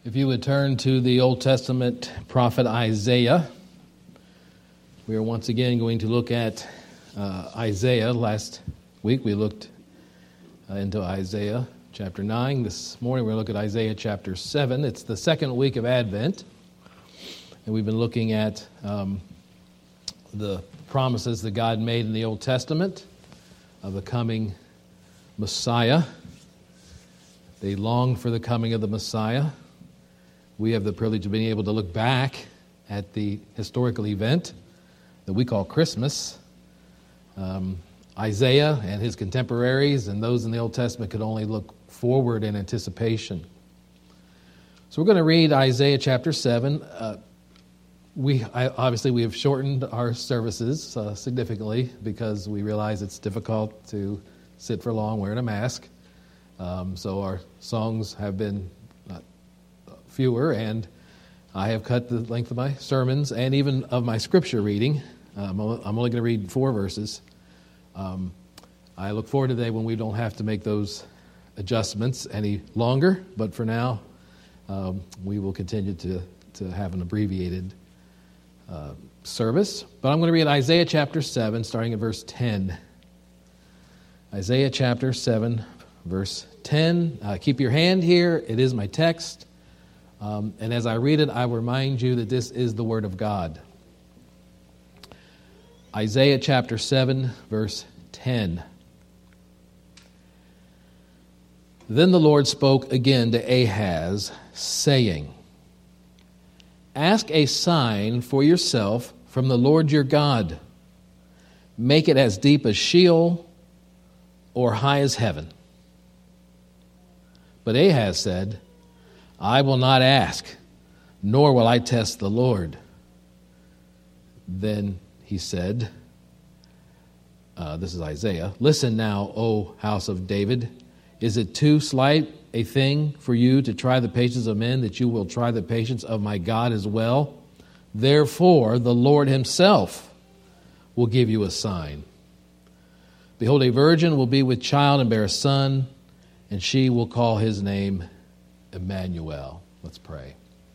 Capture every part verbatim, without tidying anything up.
If you would turn to the Old Testament prophet Isaiah, we are once again going to look at uh, Isaiah. Last week we looked uh, into Isaiah chapter nine. This morning we're going to look at Isaiah chapter seven. It's the second week of Advent, and we've been looking at um, the promises that God made in the Old Testament of the coming Messiah. They longed for the coming of the Messiah. We have the privilege of being able to look back at the historical event that we call Christmas. Um, Isaiah and his contemporaries and those in the Old Testament could only look forward in anticipation. So we're going to read Isaiah chapter seven. Uh, we I, obviously we have shortened our services uh, significantly because we realize it's difficult to sit for long wearing a mask. Um, so our songs have been fewer, and I have cut the length of my sermons and even of my scripture reading. Um, I'm only going to read four verses. Um, I look forward to the day when we don't have to make those adjustments any longer, but for now, um, we will continue to, to have an abbreviated uh, service. But I'm going to read Isaiah chapter seven, starting at verse ten. Isaiah chapter seven, verse ten. Uh, keep your hand here. It is my text. Um, and as I read it, I remind you that this is the Word of God. Isaiah chapter seven, verse ten. Then the Lord spoke again to Ahaz, saying, Ask a sign for yourself from the Lord your God. Make it as deep as Sheol or high as heaven. But Ahaz said, I will not ask, nor will I test the Lord. Then he said, uh, this is Isaiah, Listen now, O house of David, is it too slight a thing for you to try the patience of men, that you will try the patience of my God as well? Therefore, the Lord himself will give you a sign. Behold, a virgin will be with child and bear a son, and she will call his name Emmanuel. Let's pray.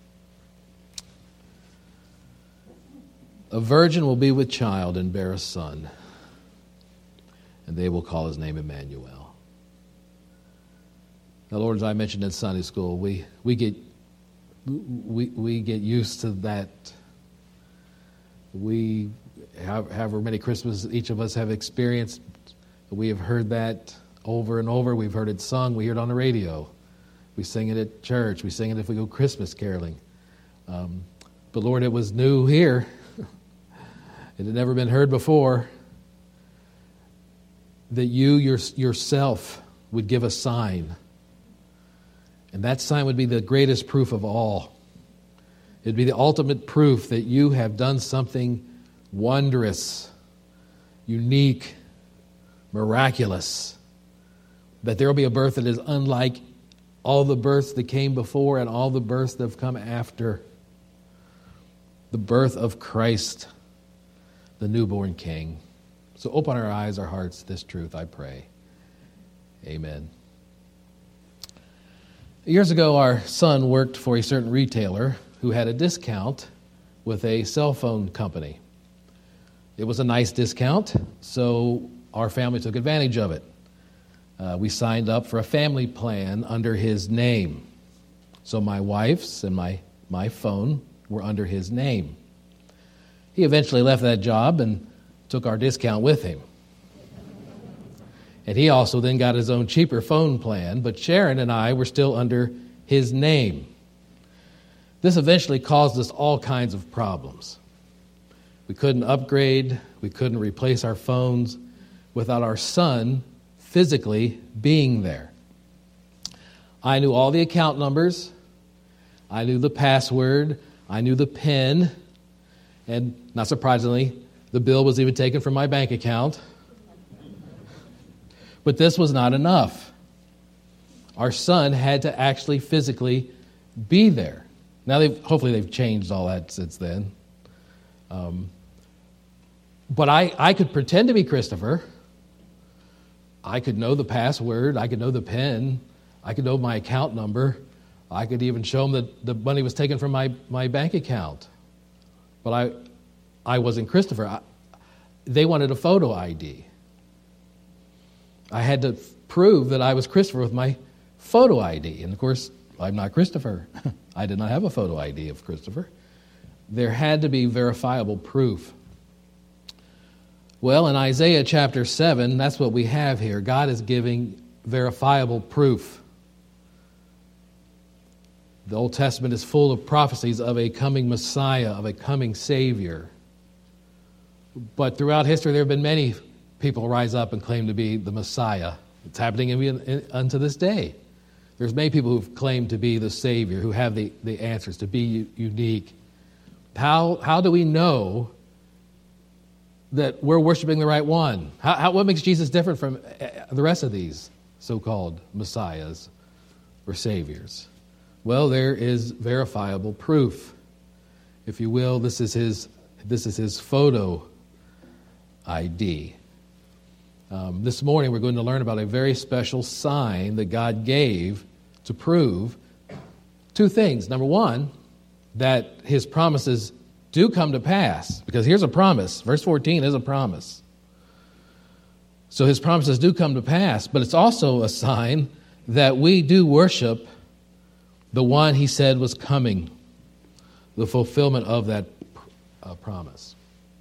A virgin will be with child and bear a son, and they will call his name Emmanuel. Now, Lord, as I mentioned in Sunday school, we we get we we get used to that. We have however many Christmases each of us have experienced, we have heard that over and over. We've heard it sung. We hear it on the radio. We sing it at church. We sing it if we go Christmas caroling. Um, but Lord, it was new here. It had never been heard before. That you your, yourself would give a sign. And that sign would be the greatest proof of all. It would be the ultimate proof that you have done something wondrous, unique, miraculous. That there will be a birth that is unlike all the births that came before and all the births that have come after. The birth of Christ, the newborn King. So open our eyes, our hearts to this truth, I pray. Amen. Years ago, our son worked for a certain retailer who had a discount with a cell phone company. It was a nice discount, so our family took advantage of it. Uh, we signed up for a family plan under his name. So my wife's and my, my phone were under his name. He eventually left that job and took our discount with him. And he also then got his own cheaper phone plan, but Sharon and I were still under his name. This eventually caused us all kinds of problems. We couldn't upgrade, we couldn't replace our phones without our son physically being there. I knew all the account numbers. I knew the password. I knew the PIN. And not surprisingly, the bill was even taken from my bank account. But this was not enough. Our son had to actually physically be there. Now, they've, hopefully they've changed all that since then. Um, but I, I could pretend to be Christopher. I could know the password. I could know the PIN. I could know my account number. I could even show them that the money was taken from my, my bank account. But I I wasn't Christopher. I, they wanted a photo I D. I had to prove that I was Christopher with my photo I D. And of course, I'm not Christopher. I did not have a photo I D of Christopher. There had to be verifiable proof. Well, in Isaiah chapter seven, that's what we have here. God is giving verifiable proof. The Old Testament is full of prophecies of a coming Messiah, of a coming Savior. But throughout history, there have been many people rise up and claim to be the Messiah. It's happening in, in, unto this day. There's many people who've claimed to be the Savior, who have the, the answers, to be u- unique. How, how do we know that we're worshiping the right one? How, how, what makes Jesus different from the rest of these so-called Messiahs or Saviors? Well, there is verifiable proof. If you will, this is his, this is his photo I D. Um, this morning we're going to learn about a very special sign that God gave to prove two things. Number one, that his promises do come to pass. Because here's a promise. Verse fourteen is a promise. So his promises do come to pass, but it's also a sign that we do worship the one he said was coming, the fulfillment of that uh, promise.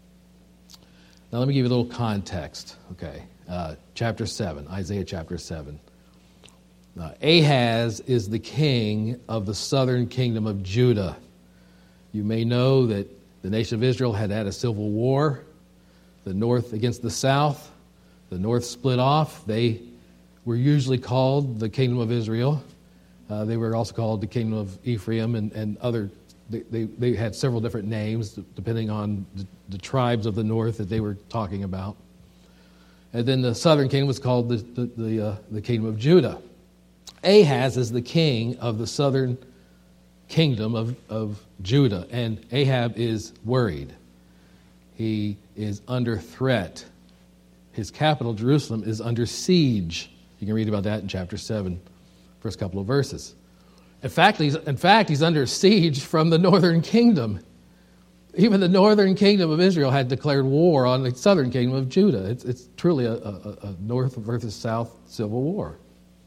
Now let me give you a little context. Okay, uh, chapter seven, Isaiah chapter seven. Uh, Ahaz is the king of the southern kingdom of Judah. You may know that the nation of Israel had had a civil war, the north against the south. The north split off. They were usually called the kingdom of Israel. Uh, they were also called the kingdom of Ephraim and, and other, they, they, they had several different names depending on the, the tribes of the north that they were talking about. And then the southern kingdom was called the, the, the, uh, the kingdom of Judah. Ahaz is the king of the southern kingdom of, of Judah, and Ahab is worried. He is under threat. His capital, Jerusalem, is under siege. You can read about that in chapter seven. First couple of verses. In fact, he's, in fact, he's under siege from the northern kingdom. Even the northern kingdom of Israel had declared war on the southern kingdom of Judah. It's, it's truly a, a, a north versus south civil war.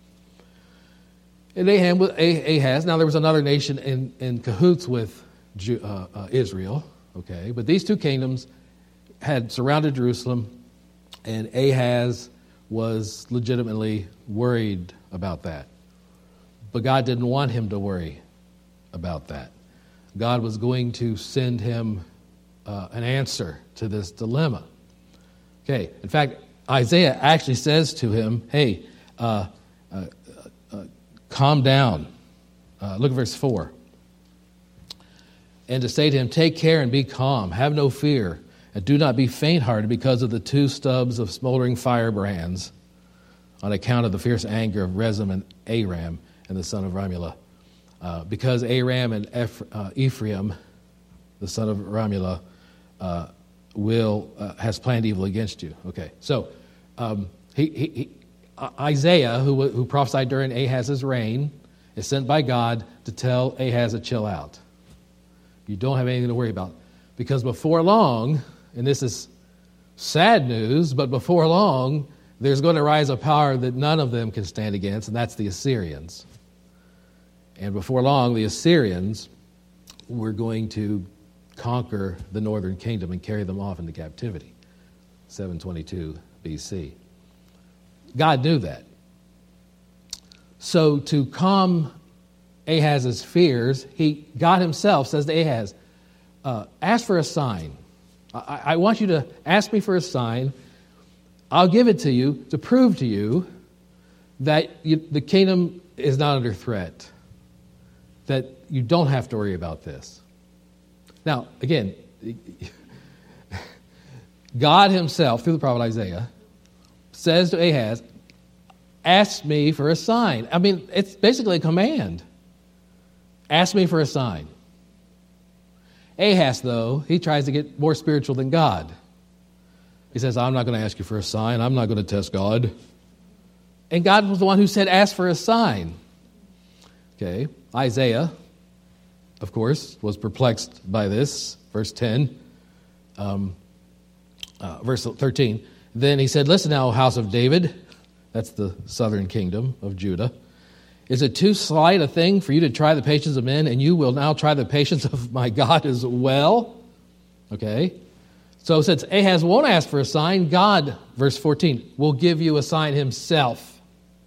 And Ahaz, now there was another nation in, in cahoots with Ju, uh, uh, Israel, okay, but these two kingdoms had surrounded Jerusalem, and Ahaz was legitimately worried about that. But God didn't want him to worry about that. God was going to send him uh, an answer to this dilemma. Okay, in fact, Isaiah actually says to him, hey, uh, uh, uh, calm down. Uh, look at verse four. And to say to him, take care and be calm, have no fear, and do not be faint-hearted because of the two stubs of smoldering firebrands on account of the fierce anger of Rezin and Aram and the son of Ramulah. Uh, because Aram and Eph- uh, Ephraim, the son of Ramulah, uh, will uh, has planned evil against you. Okay, so um, he, he, he, uh, Isaiah, who, who prophesied during Ahaz's reign, is sent by God to tell Ahaz to chill out. You don't have anything to worry about. Because before long, and this is sad news, but before long, there's going to rise a power that none of them can stand against, and that's the Assyrians. And before long, the Assyrians were going to conquer the northern kingdom and carry them off into captivity. seven twenty-two B C. God knew that. So to calm Ahaz's fears, he, God himself says to Ahaz, uh, ask for a sign. I, I want you to ask me for a sign. I'll give it to you to prove to you that you, the kingdom is not under threat, that you don't have to worry about this. Now, again, God himself, through the prophet Isaiah, says to Ahaz, ask me for a sign. I mean, it's basically a command. Ask me for a sign. Ahaz, though, he tries to get more spiritual than God. He says, I'm not going to ask you for a sign. I'm not going to test God. And God was the one who said, ask for a sign. Okay. Isaiah, of course, was perplexed by this. Verse ten, um, uh, verse thirteen. Then he said, listen now, house of David, that's the southern kingdom of Judah. Is it too slight a thing for you to try the patience of men, and you will now try the patience of my God as well? Okay. So since Ahaz won't ask for a sign, God, verse fourteen, will give you a sign himself.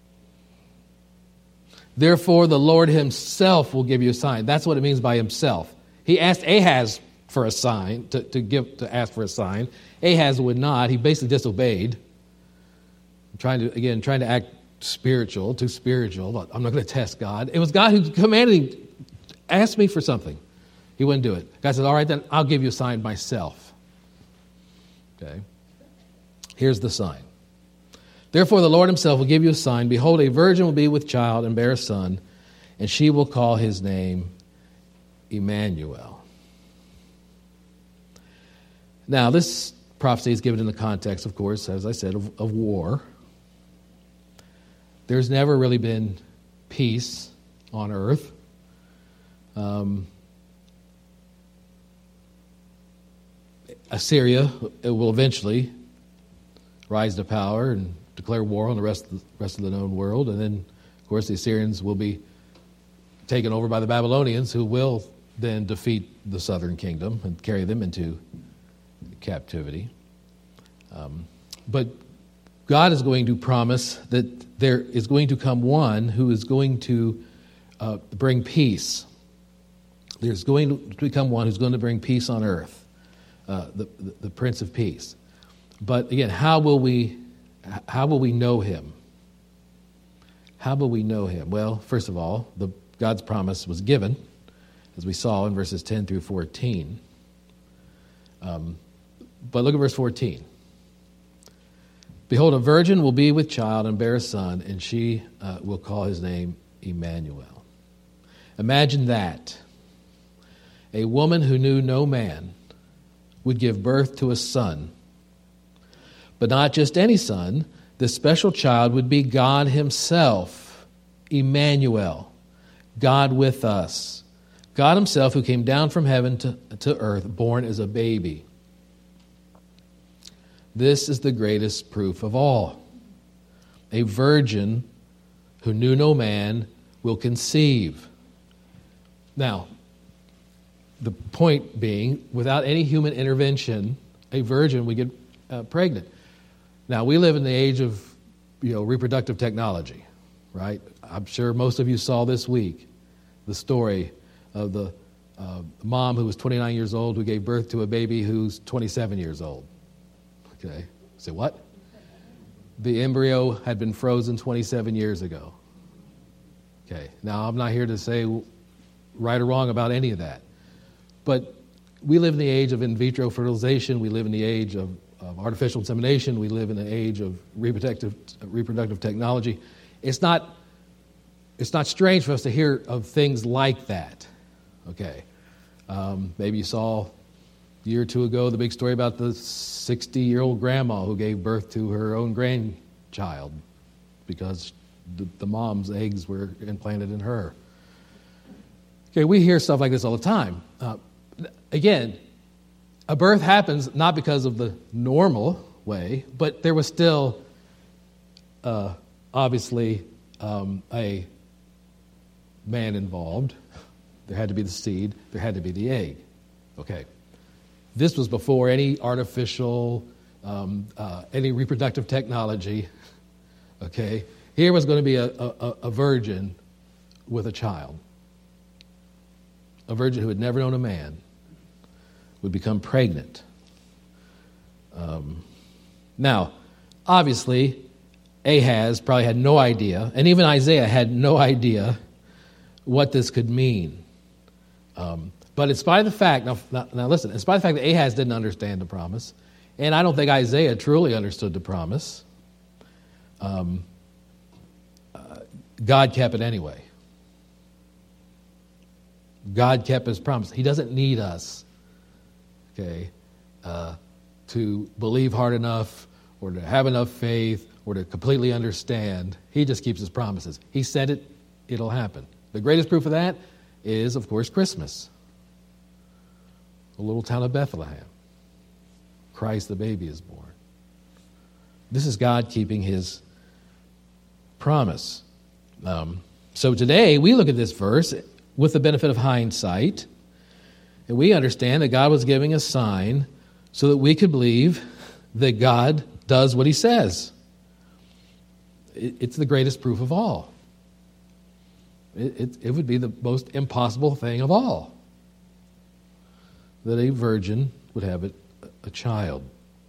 Therefore, the Lord himself will give you a sign. That's what it means by himself. He asked Ahaz for a sign, to, to give to ask for a sign. Ahaz would not. He basically disobeyed. Trying to, again, trying to act spiritual, too spiritual. I'm not going to test God. It was God who commanded him, ask me for something. He wouldn't do it. God said, all right, then I'll give you a sign myself. Okay. Here's the sign. Therefore, the Lord himself will give you a sign. Behold, a virgin will be with child and bear a son, and she will call his name Emmanuel. Now, this prophecy is given in the context, of course, as I said, of, of war. There's never really been peace on earth. Um, Assyria it will eventually rise to power and declare war on the rest of the rest of the known world, and then, of course, the Assyrians will be taken over by the Babylonians, who will then defeat the southern kingdom and carry them into captivity. Um, but God is going to promise that there is going to come one who is going to uh, bring peace. There's going to become one who's going to bring peace on earth, uh, the, the the Prince of Peace. But again, how will we how will we know him? How will we know him? Well, first of all, the God's promise was given, as we saw in verses ten through fourteen. Um, but look at verse fourteen. Behold, a virgin will be with child and bear a son, and she uh, will call his name Emmanuel. Imagine that. A woman who knew no man would give birth to a son. But not just any son. This special child would be God himself, Emmanuel, God with us. God himself who came down from heaven to, to earth, born as a baby. This is the greatest proof of all. A virgin who knew no man will conceive. Now, the point being, without any human intervention, a virgin would get uh, pregnant. Now, we live in the age of, you know, reproductive technology, right? I'm sure most of you saw this week the story of the uh, mom who was twenty-nine years old who gave birth to a baby who's twenty-seven years old. Okay. Say what? The embryo had been frozen twenty-seven years ago. Okay. Now, I'm not here to say right or wrong about any of that. But we live in the age of in vitro fertilization. We live in the age of, of artificial insemination. We live in the age of reproductive reproductive technology. It's not it's not strange for us to hear of things like that. Okay. Um, maybe you saw a year or two ago the big story about the sixty-year-old grandma who gave birth to her own grandchild because the, the mom's eggs were implanted in her. Okay, we hear stuff like this all the time. Uh, again, a birth happens not because of the normal way, but there was still uh, obviously um, a man involved. There had to be the seed. There had to be the egg. Okay. This was before any artificial, um, uh, any reproductive technology. Okay. Here was going to be a, a, a virgin with a child. A virgin who had never known a man would become pregnant. Um, now, obviously, Ahaz probably had no idea, and even Isaiah had no idea what this could mean. Um, but in spite of the fact, now, now, now listen, in spite of the fact that Ahaz didn't understand the promise, and I don't think Isaiah truly understood the promise, um, uh, God kept it anyway. God kept his promise. He doesn't need us, okay, uh, to believe hard enough or to have enough faith or to completely understand. He just keeps his promises. He said it, it'll happen. The greatest proof of that is, of course, Christmas. The little town of Bethlehem. Christ the baby is born. This is God keeping his promise. Um, so today we look at this verse with the benefit of hindsight, and we understand that God was giving a sign so that we could believe that God does what he says. It, it's the greatest proof of all. It, it, it would be the most impossible thing of all that a virgin would have a, a child.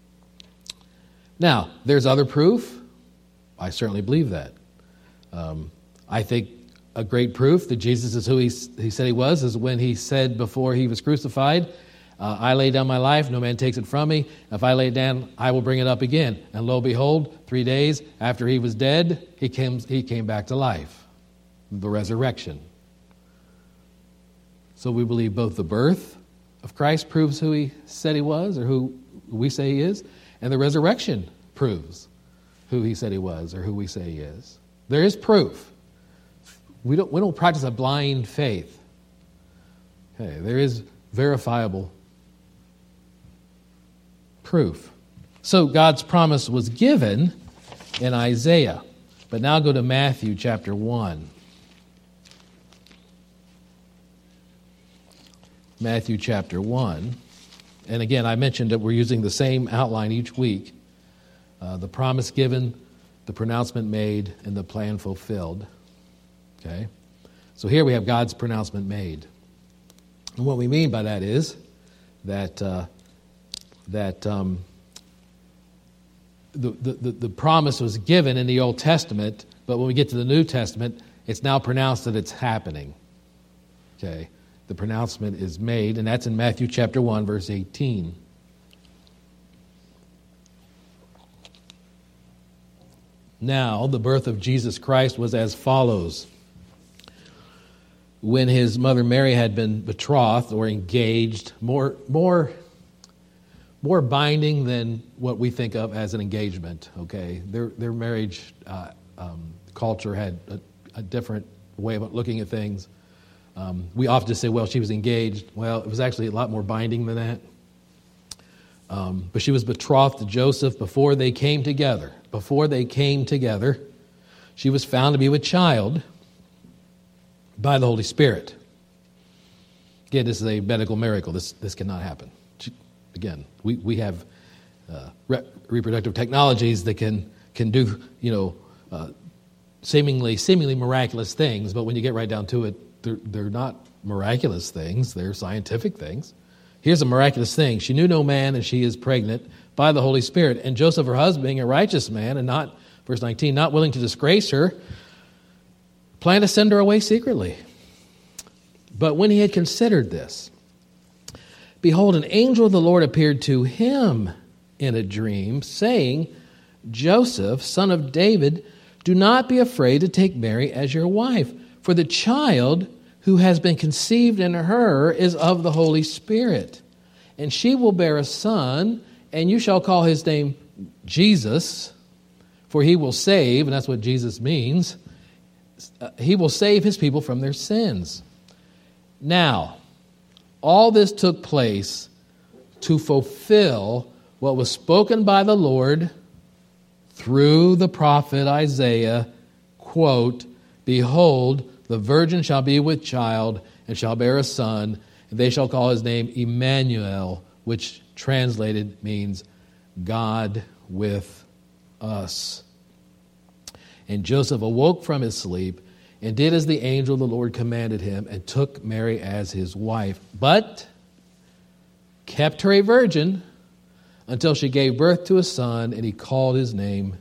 Now, there's other proof. I certainly believe that. Um, I think a great proof that Jesus is who he, he said he was is when he said before he was crucified, uh, I lay down my life, no man takes it from me. If I lay it down, I will bring it up again. And lo, behold, three days after he was dead, he came, he came back to life. The resurrection. So we believe both the birth of Christ proves who he said he was, or who we say he is, and the resurrection proves who he said he was, or who we say he is. There is proof. We don't, we don't practice a blind faith. Okay, there is verifiable proof. So God's promise was given in Isaiah. But now go to Matthew chapter one. Matthew chapter one. And again, I mentioned that we're using the same outline each week. Uh, the promise given, the pronouncement made, and the plan fulfilled. Okay? So here we have God's pronouncement made. And what we mean by that is that uh, that um, the, the, the promise was given in the Old Testament, but when we get to the New Testament, it's now pronounced that it's happening. Okay? The pronouncement is made, and that's in Matthew chapter one, verse eighteen. Now, the birth of Jesus Christ was as follows. When his mother Mary had been betrothed or engaged, more, more, more binding than what we think of as an engagement, okay? Their, their marriage uh, um, culture had a, a different way of looking at things. Um, we often just say, well, she was engaged. Well, it was actually a lot more binding than that. Um, but she was betrothed to Joseph before they came together. Before they came together, she was found to be with child by the Holy Spirit. Again, this is a medical miracle. This this cannot happen. Again, we, we have uh, re- reproductive technologies that can can do, you know, uh, seemingly seemingly miraculous things, but when you get right down to it, they're, they're not miraculous things. They're scientific things. Here's a miraculous thing. She knew no man, and she is pregnant by the Holy Spirit. And Joseph, her husband, being a righteous man, and not, verse nineteen, not willing to disgrace her, planned to send her away secretly. But when he had considered this, behold, an angel of the Lord appeared to him in a dream, saying, Joseph, son of David, do not be afraid to take Mary as your wife, for the child who has been conceived in her is of the Holy Spirit. And she will bear a son, and you shall call his name Jesus, for he will save, and that's what Jesus means, uh, he will save his people from their sins. Now, all this took place to fulfill what was spoken by the Lord through the prophet Isaiah, quote, behold, the virgin shall be with child and shall bear a son, and they shall call his name Emmanuel, which translated means God with us. And Joseph awoke from his sleep and did as the angel of the Lord commanded him and took Mary as his wife, but kept her a virgin until she gave birth to a son, and he called his name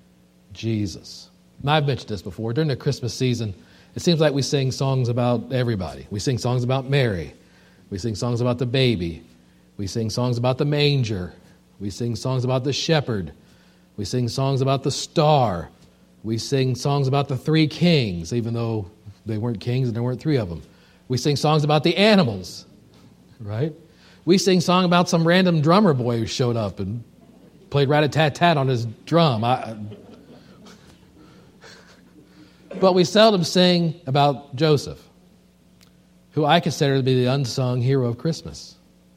Jesus. Now, I've mentioned this before. During the Christmas season, it seems like we sing songs about everybody. We sing songs about Mary. We sing songs about the baby. We sing songs about the manger. We sing songs about the shepherd. We sing songs about the star. We sing songs about the three kings, even though they weren't kings and there weren't three of them. We sing songs about the animals, right? We sing song about some random drummer boy who showed up and played rat-a-tat-tat on his drum. I, But we seldom sing about Joseph, who I consider to be the unsung hero of Christmas.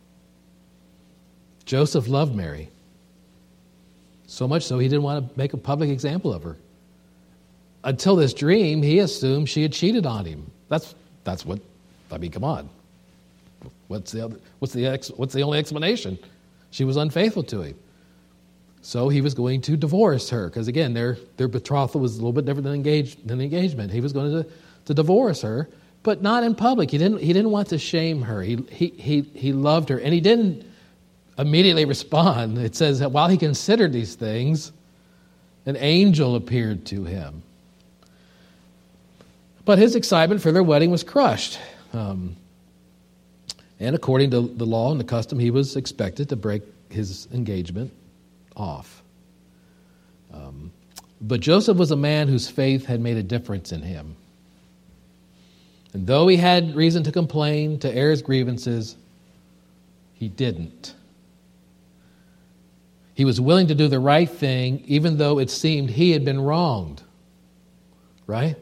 Joseph loved Mary. So much so he didn't want to make a public example of her. Until this dream, he assumed she had cheated on him. That's that's what, I mean, come on. What's the other, what's the ex, what's the only explanation? She was unfaithful to him. So he was going to divorce her, because again, their their betrothal was a little bit different than engage, than engagement. He was going to, to divorce her, but not in public. He didn't he didn't want to shame her. He he he he loved her, and he didn't immediately respond. It says that while he considered these things, an angel appeared to him. But his excitement for their wedding was crushed. Um, and according to the law and the custom, he was expected to break his engagement off. Um, but Joseph was a man whose faith had made a difference in him. And though he had reason to complain, to air his grievances, he didn't. He was willing to do the right thing, even though it seemed he had been wronged. Right?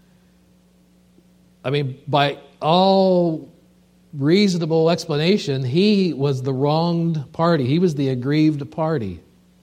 I mean, by all reasonable explanation, he was the wronged party. He was the aggrieved party.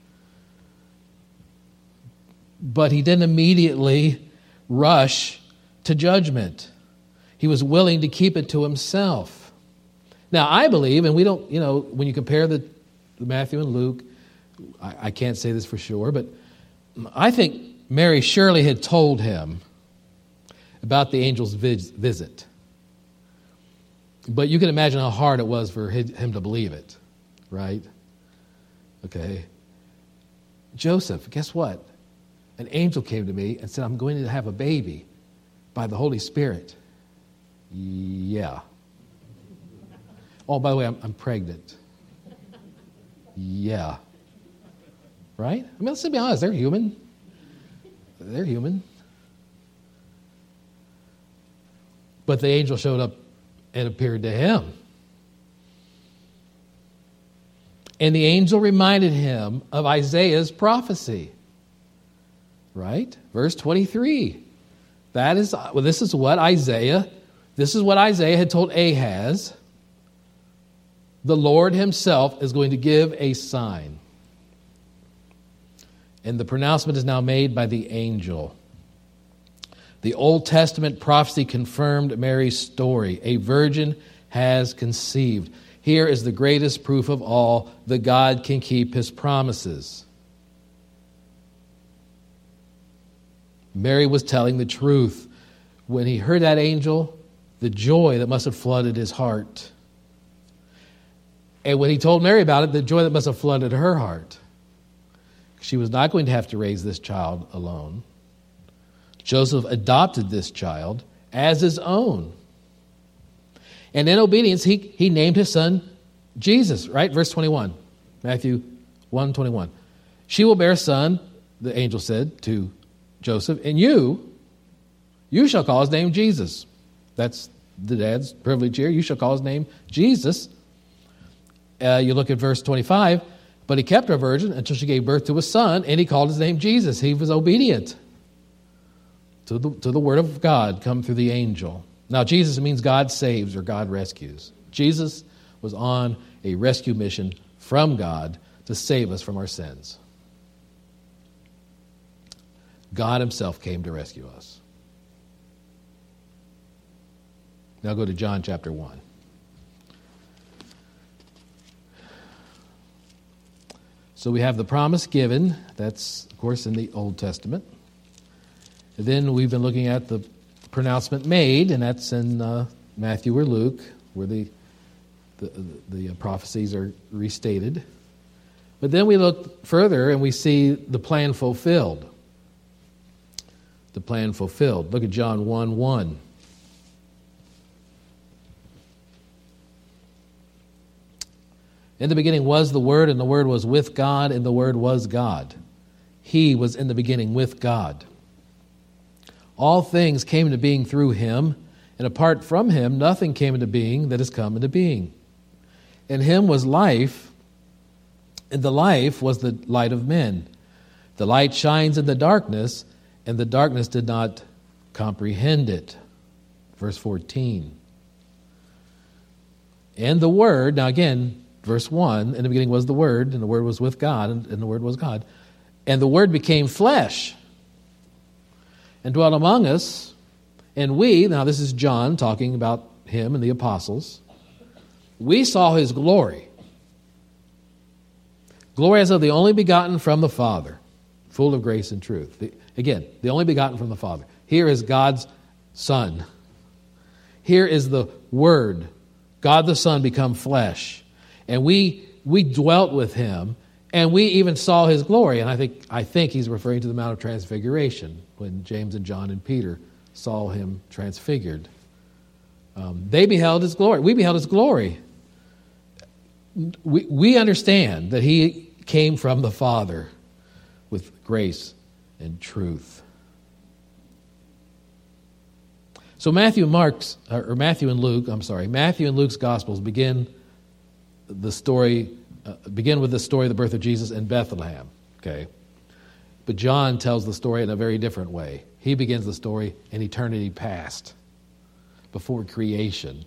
But he didn't immediately rush to judgment. He was willing to keep it to himself. Now, I believe, and we don't, you know, when you compare the Matthew and Luke, I, I can't say this for sure, but I think Mary surely had told him about the angel's vis- visit. But you can imagine how hard it was for him to believe it, right? Okay. Joseph, guess what? An angel came to me and said, I'm going to have a baby by the Holy Spirit. Yeah. Oh, by the way, I'm, I'm pregnant. Yeah. Right? I mean, let's be honest, they're human. They're human. But the angel showed up and appeared to him. And the angel reminded him of Isaiah's prophecy. Right? Verse twenty-three. That is, well, this is what Isaiah, this is what Isaiah had told Ahaz. The Lord himself is going to give a sign. And the pronouncement is now made by the angel. The Old Testament prophecy confirmed Mary's story. A virgin has conceived. Here is the greatest proof of all that God can keep his promises. Mary was telling the truth. When he heard that angel, the joy that must have flooded his heart. And when he told Mary about it, the joy that must have flooded her heart. She was not going to have to raise this child alone. Joseph adopted this child as his own. And in obedience, he, he named his son Jesus, right? Verse twenty-one, Matthew one twenty-one. She will bear a son, the angel said to Joseph, and you, you shall call his name Jesus. That's the dad's privilege here. You shall call his name Jesus. Uh, you look at verse twenty-five. But he kept her virgin until she gave birth to a son, and he called his name Jesus. He was obedient to the, to the word of God come through the angel. Now, Jesus means God saves or God rescues. Jesus was on a rescue mission from God to save us from our sins. God himself came to rescue us. Now go to John chapter one. So we have the promise given. That's, of course, in the Old Testament. And then we've been looking at the pronouncement made, and that's in uh, Matthew or Luke, where the, the, the prophecies are restated. But then we look further, and we see the plan fulfilled. The plan fulfilled. Look at John one one. In the beginning was the Word, and the Word was with God, and the Word was God. He was in the beginning with God. All things came into being through him, and apart from him, nothing came into being that has come into being. In him was life, and the life was the light of men. The light shines in the darkness, and the darkness did not comprehend it. Verse fourteen. And the Word, now again, verse one, in the beginning was the Word, and the Word was with God, and, and the Word was God. And the Word became flesh and dwelt among us, and we, now this is John talking about him and the apostles, we saw his glory. Glory as of the only begotten from the Father, full of grace and truth. The, again, the only begotten from the Father. Here is God's Son. Here is the Word, God the Son become flesh. And we we dwelt with him, and we even saw his glory. And I think I think he's referring to the Mount of Transfiguration, when James and John and Peter saw him transfigured. Um, they beheld his glory. We beheld his glory. We, we understand that he came from the Father with grace and truth. So Matthew and Mark's, or Matthew and Luke, I'm sorry, Matthew and Luke's Gospels begin the story, uh, begin with the story of the birth of Jesus in Bethlehem. Okay, but John tells the story in a very different way. He begins the story in eternity past, before creation.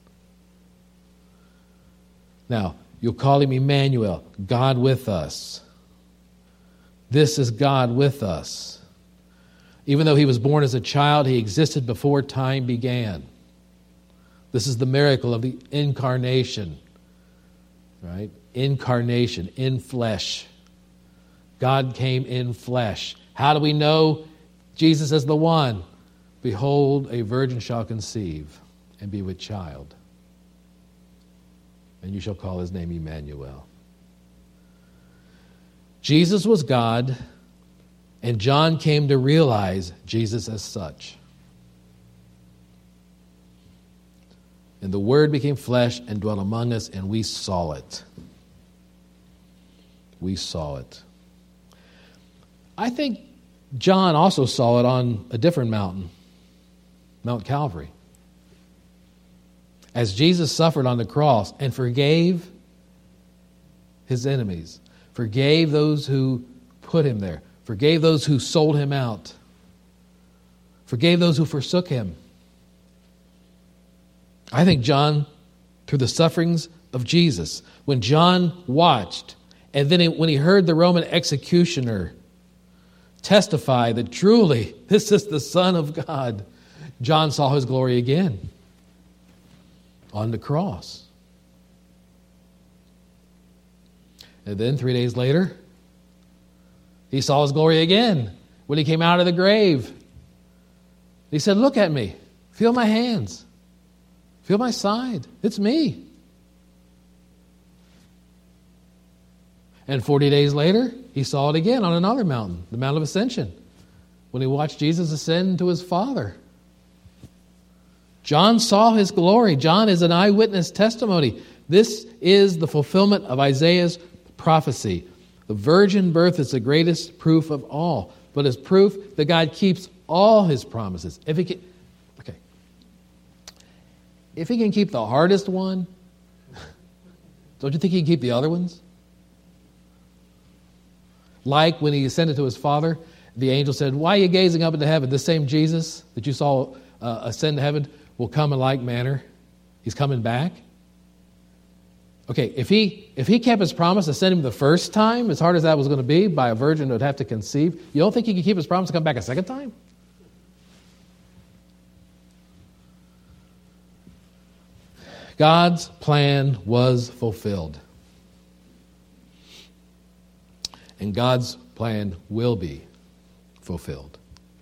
Now, you'll call him Emmanuel, God with us. This is God with us. Even though he was born as a child, he existed before time began. This is the miracle of the incarnation, right? Incarnation, in flesh. God came in flesh. How do we know Jesus is the one? Behold, a virgin shall conceive and be with child, and you shall call his name Emmanuel. Jesus was God, and John came to realize Jesus as such. And the Word became flesh and dwelt among us, and we saw it. We saw it. I think John also saw it on a different mountain, Mount Calvary. As Jesus suffered on the cross and forgave his enemies, forgave those who put him there, forgave those who sold him out, forgave those who forsook him. I think John, through the sufferings of Jesus, when John watched, and then he, when he heard the Roman executioner testify that truly this is the Son of God, John saw his glory again on the cross. And then three days later, he saw his glory again when he came out of the grave. He said, "Look at me. Feel my hands. Feel my side. It's me." And forty days later, he saw it again on another mountain, the Mount of Ascension, when he watched Jesus ascend to his Father. John saw his glory. John is an eyewitness testimony. This is the fulfillment of Isaiah's prophecy. The virgin birth is the greatest proof of all, but it's proof that God keeps all his promises. If he can, okay, if he can keep the hardest one, don't you think he can keep the other ones? Like when he ascended to his Father, the angel said, "Why are you gazing up into heaven? This same Jesus that you saw uh, ascend to heaven will come in like manner." He's coming back. Okay, if he if he kept his promise to send him the first time, as hard as that was going to be, by a virgin that would have to conceive, you don't think he could keep his promise to come back a second time? God's plan was fulfilled. And God's plan will be fulfilled.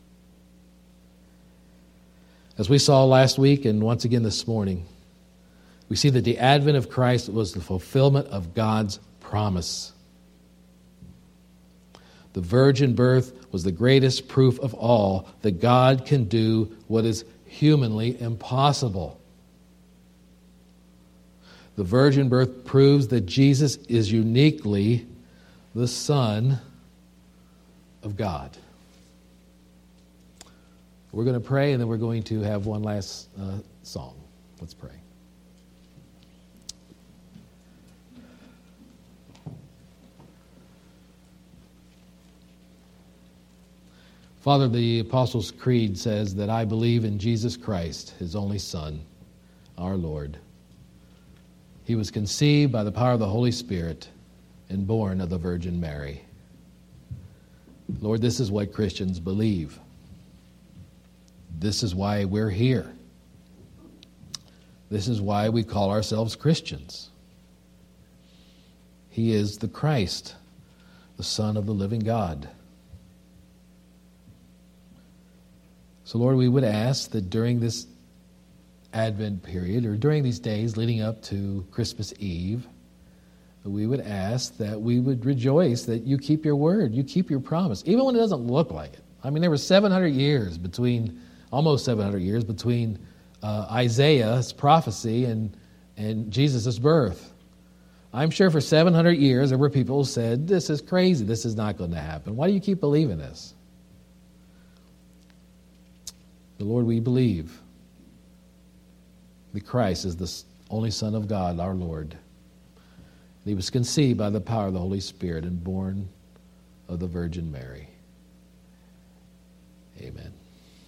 As we saw last week and once again this morning, we see that the advent of Christ was the fulfillment of God's promise. The virgin birth was the greatest proof of all that God can do what is humanly impossible. The virgin birth proves that Jesus is uniquely the Son of God. We're going to pray, and then we're going to have one last uh, song. Let's pray. Father, the Apostles' Creed says that I believe in Jesus Christ, his only Son, our Lord. He was conceived by the power of the Holy Spirit and born of the Virgin Mary. Lord, this is what Christians believe. This is why we're here. This is why we call ourselves Christians. He is the Christ, the Son of the living God. So, Lord, we would ask that during this Advent period, or during these days leading up to Christmas Eve, we would ask that we would rejoice that you keep your word, you keep your promise, even when it doesn't look like it. I mean, there were seven hundred years between, almost seven hundred years between uh, Isaiah's prophecy and, and Jesus' birth. I'm sure for seven hundred years there were people who said, this is crazy, this is not going to happen. Why do you keep believing this? The Lord, we believe the Christ is the only Son of God, our Lord. He was conceived by the power of the Holy Spirit and born of the Virgin Mary. Amen.